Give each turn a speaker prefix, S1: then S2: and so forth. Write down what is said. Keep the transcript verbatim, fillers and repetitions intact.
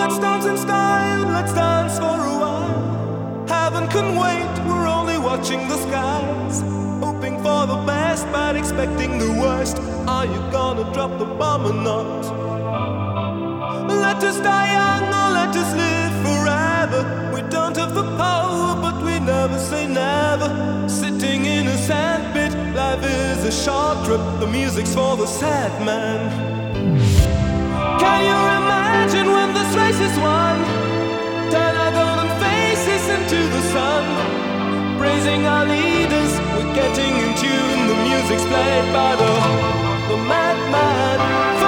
S1: Let's dance in style, let's dance for a while. Heaven can wait, we're only watching the skies. Hoping for the best, but expecting the worst. Are you gonna drop the bomb or not? Let us die young or let us live forever. We don't have the power, but we never say never. Sitting in a sandpit, life is a short trip. The music's for the sad man. Can you imagine when this race is won? Turn our golden faces into the sun. Praising our leaders, we're getting in tune. The music's played by the, the madman.